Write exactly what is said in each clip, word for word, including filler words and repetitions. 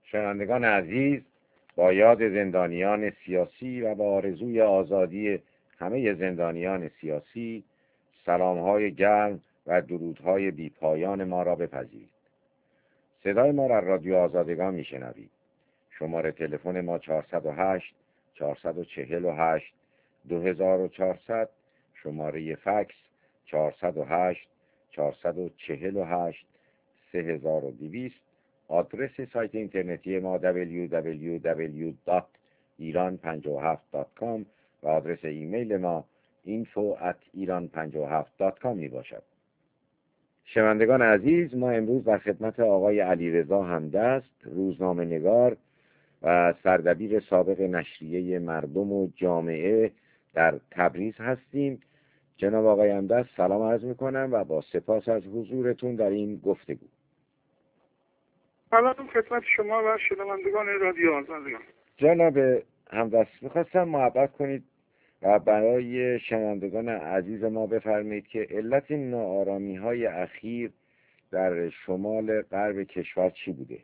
شنوندگان عزیز، با یاد زندانیان سیاسی و با آرزوی آزادی همه زندانیان سیاسی، سلام‌های گرم و درودهای بی‌پایان ما را بپذیرید. صدای ما را رادیو آزادگان میشنوید. شماره تلفن ما چهارصد و هشت چهارصد و چهل و هشت دو هزار و چهارصد، شماره فکس چهارصد و هشت چهارصد و چهل و هشت سه هزار و دویست، آدرس سایت اینترنتی ما دبلیو دبلیو دبلیو دات ایران پنجاه و هفت دات کام و آدرس ایمیل ما اینفو ات ایران پنجاه و هفت دات کام می باشد. شنوندگان عزیز، ما امروز در خدمت آقای علیرضا همدست، روزنامه نگار و سردبیر سابق نشریه مردم و جامعه در تبریز هستیم. جناب آقای همدست، سلام عرض میکنم و با سپاس از حضورتون در این گفتگو. سلام خدمت شما و شنوندگان رادیو آزادگان. جناب همدست، میخواستم محبت کنید و برای شنوندگان عزیز ما بفرمایید که علت این ناآرامی های اخیر در شمال غرب کشور چی بوده؟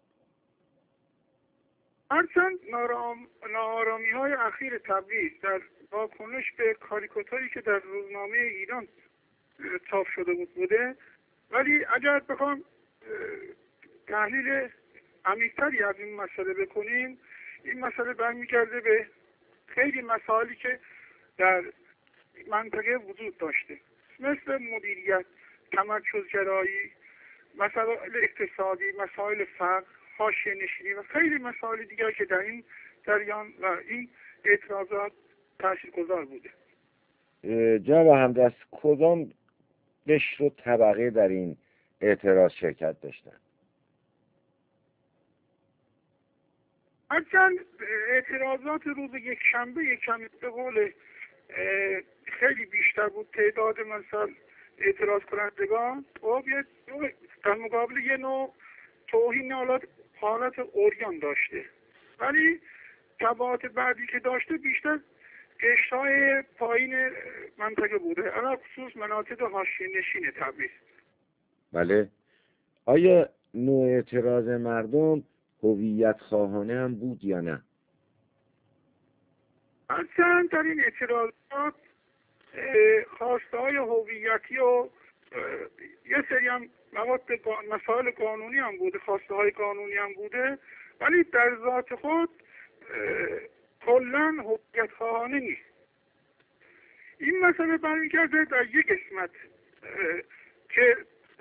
هرچند ناآرامی های اخیر تبریز در واکنش به کاریکاتوری که در روزنامه ایران چاپ شده بود بوده، ولی اگر بخوام تحلیل عمیق‌تری از این مسئله بکنیم، این مسئله برمیگرده به خیلی مسائلی که در منطقه وجود داشته، مثل مدیریت، تمرکزگرایی، مسائل اقتصادی، مسائل فقر، حاشیه نشینی و خیلی مسائل دیگر که در این جریان و این اعتراضات تاثیرگذار بوده. جناب همدست، کدام قشر و طبقه در این اعتراض شرکت داشتن؟ هرچند اعتراضات روز یک شنبه یک کمی به قول خیلی بیشتر بود تعداد مثلا اعتراض کنندگان، خب در مقابل یه نوع توهین حالت حالت اوریان داشته، ولی تبعات بعدی که داشته بیشتر قشرهای پایین منطقه بوده، علاوه خصوص مناطق حاشیه نشین تبریز. بله. آیا نوع اعتراض مردم هویت خواهانه هم بود یا نه؟ اصلا در این اعتراضات خواسته های هویتی و یه سری هم مواد مسائل قانونی هم بوده، خواسته های قانونی هم بوده، ولی در ذات خود کلاً هویت خواهانه نیست. این مسئله برمیگرده در یک قسمت که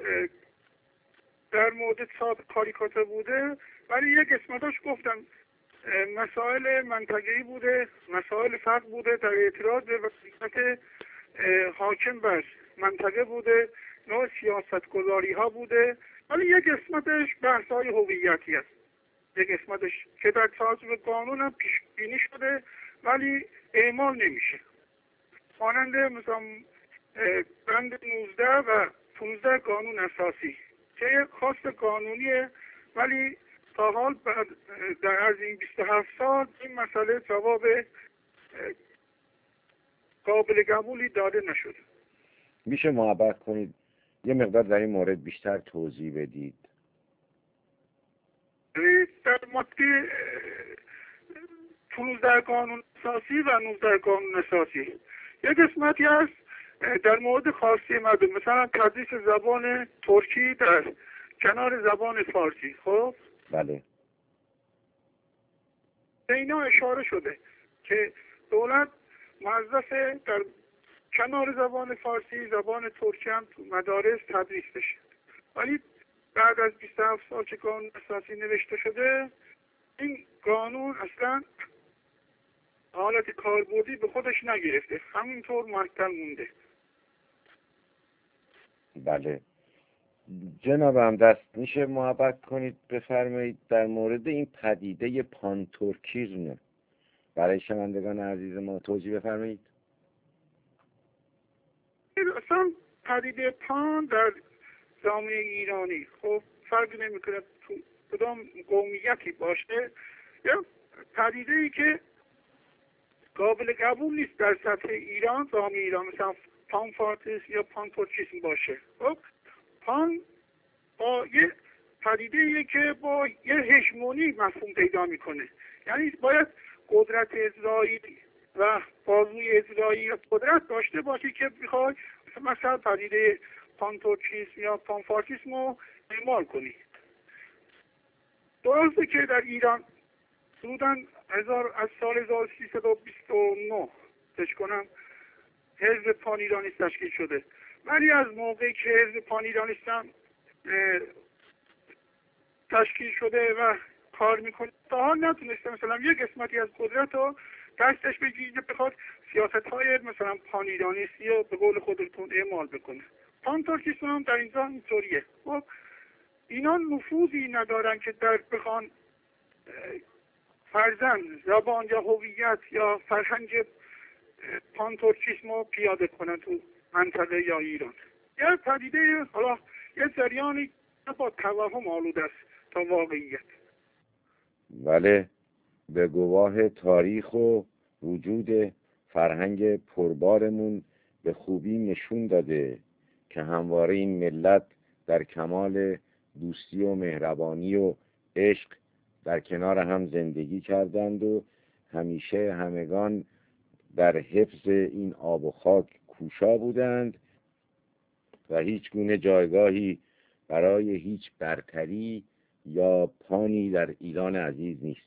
در مورد صاحب کاریکاتور بوده، ولی یک قسمتاش گفتم مسائل منطقه‌ای بوده، مسائل فرق بوده، در اعتراض به وضعیت حاکم بر منطقه بوده، نوع سیاست گذاری ها بوده، ولی یک قسمتش بحث های هویتی است، یک قسمتش که در چارچوب قانون هم پیش بینی شده ولی اعمال نمیشه، مانند مثلا بند نوزده و پانزده قانون اساسی که خواست قانونیه، ولی تا حال در از این بیست و هفت سال این مسئله جواب قابل قبولی داده نشد. میشه محبت کنید یه مقدار در این مورد بیشتر توضیح بدید؟ در ماده پانزده قانون اساسی و نوزده قانون اساسی یک قسمتی هست در مورد خواسته مردم، مثلا تدریس زبان ترکی در کنار زبان فارسی. خب بله. به اینا اشاره شده که دولت موظفه در کنار زبان فارسی زبان ترکی هم تو مدارس تدریس بشه، ولی بعد از بیست و هفت سال که قانون اساسی نوشته شده، این قانون اصلا حالت کاربردی به خودش نگرفته، همینطور معطل مونده. بله. جناب همدست، میشه محبت کنید بفرمایید در مورد این پدیده پانتورکیزم برای شنوندگان عزیز ما توضیح بفرمایید؟ اصلا پدیده پان در جامعه ایرانی خب فرقی نمیکنه تو کدام قومیتی باشه، یا پدیده ای که قابل قبول نیست در سطح ایران، جامعه ایران، مثلا پان فارتیس یا پان ترکیسم باشه. خب پان با یه پدیده که با یه هژمونی مفهوم پیدا میکنه. یعنی باید قدرت اجرایی و بازوی اجرایی و قدرت داشته باشی که بخوای مثلا پدیده پانتورکیسم یا پانفارسیسم رو اعمال کنی. درسته که در ایران حدوداً از سال هزار و سیصد و بیست و نه فکر کنم حزب پان ایرانیست تشکیل شده، ولی از موقعی که حزب پان ایرانیست تشکیل شده و کار میکنه تا حال نتونسته مثلا یک قسمتی از قدرت رو دستش بگیره بخواد سیاست های مثلا پان ایرانیستی رو به قول خودتون اعمال بکنه. پان ترکیسم هم در اینجا اینطوریه. خب اینا نفوذی ندارن که در بخوان فرزن زبان یا هویت یا فرهنگ پان ترکیسم رو پیاده کنن تو منطقه یا ایران. یه پدیده حالا یه جریانی با توهم آلوده است تا واقعیت. بله، به گواه تاریخ و وجود فرهنگ پربارمون به خوبی نشون داده که همواره این ملت در کمال دوستی و مهربانی و عشق در کنار هم زندگی کردند و همیشه همگان در حفظ این آب و خاک کوشا بودند و هیچ گونه جایگاهی برای هیچ برتری یا پانی در ایران عزیز نیست.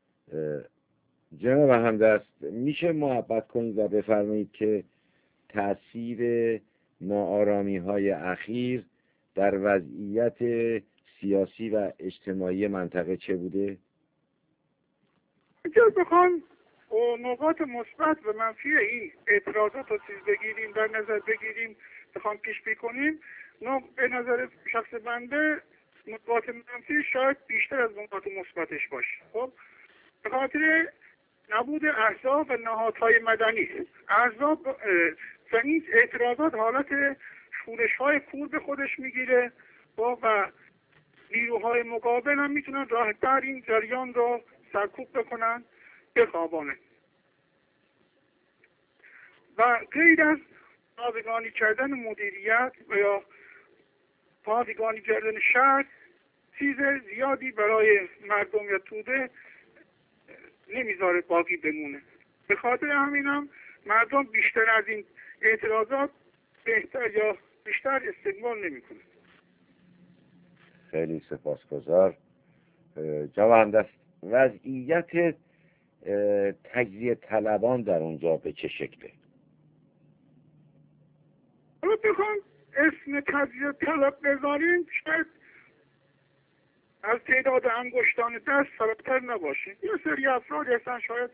جناب همدست، میشه محبت کنید و بفرمایید که تأثیر ناآرامی های اخیر در وضعیت سیاسی و اجتماعی منطقه چه بوده؟ اگر بخوام نقاط مثبت و منفی این اعتراضات رو چیز بگیریم در نظر بگیریم بخوام پیش بکنیم، به نظر شخص بنده نقاط منفی شاید بیشتر از نقاط مثبتش باشه. خب به خاطر نبود احزاب و نهادهای مدنی، احزاب و این اعتراضات حالت شورش های کور به خودش میگیره و نیروهای مقابل هم میتونن راحت‌تر این جریان رو سرکوب بکنن، بخوابانن و غیر از پادگانی کردن مدیریت و یا پادگانی کردن شهر چیز زیادی برای مردم یا توده نمیذاره باقی بمونه. به خاطر همینم مردم بیشتر از این اعتراضات بهتر یا بیشتر استقبال نمیکنه. خیلی سپاسگزار. جواب دست وضعیت تجزیه طلبان در اونجا به چه شکله؟ حالا بخوام اسم تجزیه طلب بذاریم شاید از تعداد انگشتان دست فراتر نباشه. یه سری افراد هستن شاید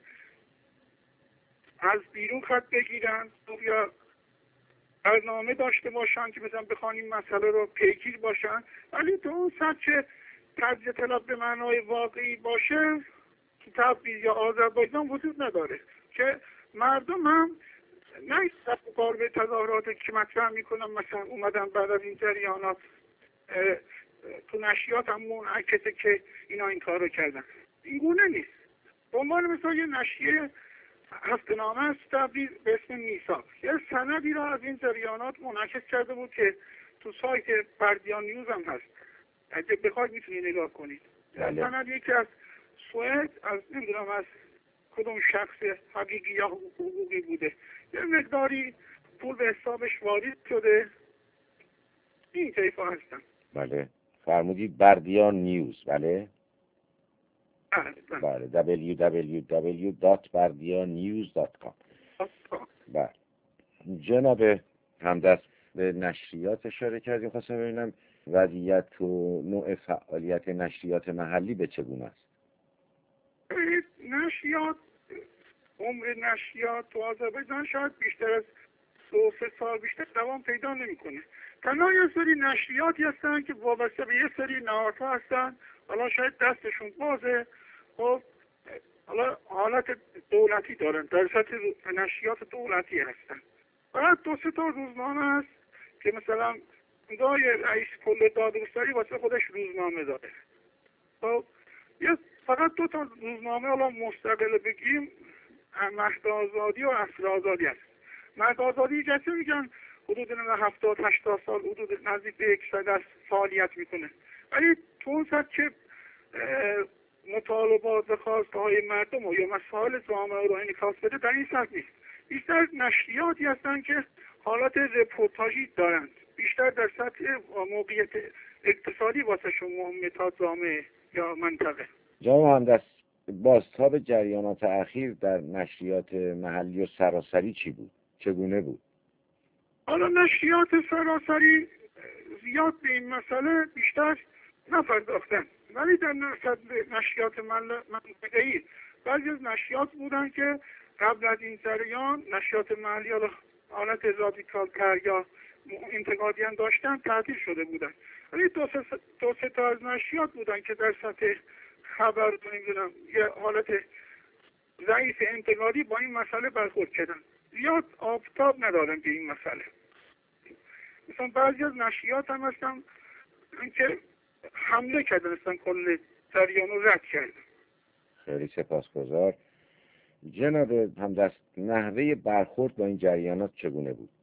از بیرون خط بگیرن یا برنامه داشته باشن که مثلا بخوان این مسئله رو پیگیر باشن، ولی تو اون سطح تجزیه طلب به معنای واقعی باشه که تبریز یا آذربایجان وجود نداره که مردم هم نه کار به تظاهرات که مطرح میکنن مثلا اومدن بعد از این جریانات تو نشریات هم منعکسه که اینا این کار رو کردن. این گونه نیست. به عنوان مثلا یه نشریه هفته‌نامه است تبریز به اسم میثاق یه سندی را از این جریانات منعکس کرده بود که تو سایت بردیان نیوز هم هست، اگه بخواید میتونید نگاه کنید. سند یکی از سوئد از نمیدونم از کدوم شخص حقیقی یا حقوقی بوده، یه مقداری پول به حسابش وارد شده. این طیفا هستن. بله فرمودید بردیان نیوز. بله بله بله دبلیو دبلیو دبلیو دات بردیان نیوز دات کام. بله جناب همدست به نشریات اشاره کردیم، خواستم ببینم وضعیت و نوع فعالیت نشریات محلی به چگونه است؟ نشریات عمر نشریات تو آذربایجان شاید بیشتر از دو سه سال بیشتر دوام پیدا نمیکنه. تنها یه سری نشریاتی هستن که وابسته به یه سری نهادها هستن، حالا شاید دستشون بازه، خب حالا حالت دولتی دارن، در سطح نشریات دولتی هستن. بعد دو سه تا روزنامه هست که مثلا ادای رئیس کل دادگستری واسه خودش روزنامه داره. خب یه فقط دو تا روزنامه حالا مستقل بگیم، مهد آزادی و عصر آزادی هست. مهد آزادی جسته میگن حدود هفتاد هشتاد سال، حدود نزدیک به یکصد از فعالیت میکنه. ولی تو اون سطح که مطالبات و خواسته های مردم و یا مسائل جامعه رو انعکاس بده، در این سطح نیست. بیشتر نشریاتی هستن که حالت رپورتاژی دارند، بیشتر در سطح موقعیت اقتصادی واسه شما مهمه تا جامعه یا منطقه. جناب مهندس، بازتاب جریانات اخیر در نشریات محلی و سراسری چی بود؟ چگونه بود؟ حالا نشریات سراسری زیاد به این مسئله بیشتر نپرداختن، ولی در نشریات منطقه‌ای بعضی از نشریات بودن که قبل از این جریان نشریات محلی حالا حالت رادیکال تر یا انتقادی هم داشتن، تعطیل شده بودن. ولی دو سه, دو سه تا از نشریات بودن که در سطح خبر نمیدونم یه حالت ضعیف انتقادی با این مسئله برخورد کردن، زیاد آفتاب ندارن به این مسئله. مثلا بعضی از نشریات هم هستن که حمله کردن، هستن کل جریان رو رد کردن. خیلی سپاسگزار. جناب همدست، نحوه برخورد با این جریانات چگونه بود؟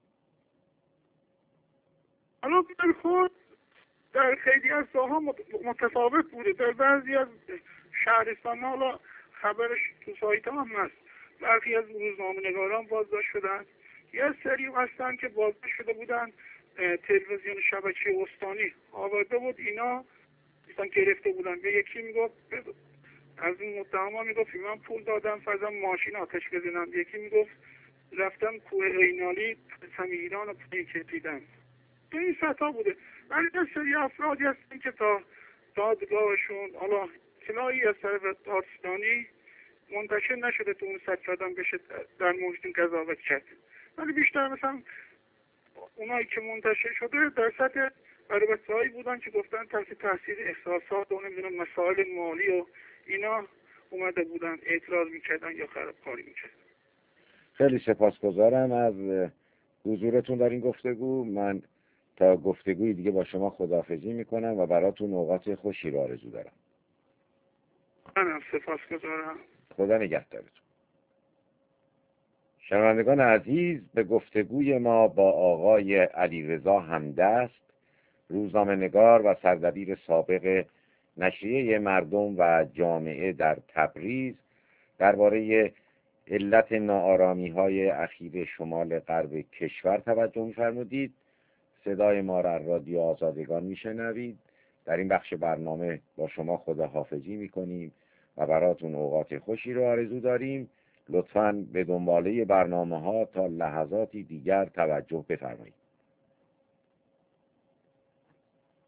حالا برخورد در خیلی از جاها متفاوت بوده. در بعضی از شهرستان حالا خبرش تو سایت هم هست، برخی از روزنامه‌نگاران بازداشت شدن، یه سری هستن که بازداشت شده بودن تلویزیون شبکه استانی آورده بود، اینا مثلا گرفته بودن. به یکی میگفت از این متهما میگفت من پول دادم فرضاً ماشین آتش بزنم، یکی میگفت رفتم کوه رینالی سمیران رو پیکیدم. تو این سطح بوده. ولی یه سری افرادی هستن که تا دادگاهشون حالا اطلاعی از طرف دادستانی منتشر نشده تو اون سطح آدم بشه در موردشون قضاوت کرد. ولی بیشتر مثلا اونایی که منتشر شده در سطح برابطه‌هایی بودن که گفتن تحت تاثیر احساسات و نمیدونم مسائل مالی و اینا اومده بودن اعتراض میکردن یا خرابکاری میکردن. خیلی سپاسگزارم از حضورتون در این گفتگو. من تا گفتگوی دیگه با شما خداحافظی میکنم و براتون اوقات خوشی رو آرزو دارم. منم سپاسگزارم. خدا نگهدارتون. شنوندگان عزیز، به گفتگوی ما با آقای علیرضا همدست، روزنامه‌نگار و سردبیر سابق نشریه مردم و جامعه در تبریز، درباره علت ناآرامی‌های اخیر شمال غرب کشور توجه می‌فرمودید. صدای ما را رادیو آزادگان میشنوید. در این بخش برنامه با شما خداحافظی میکنیم و براتون اوقات خوشی رو آرزو داریم. لطفاً به دنباله برنامه ها تا لحظاتی دیگر توجه بفرمایید.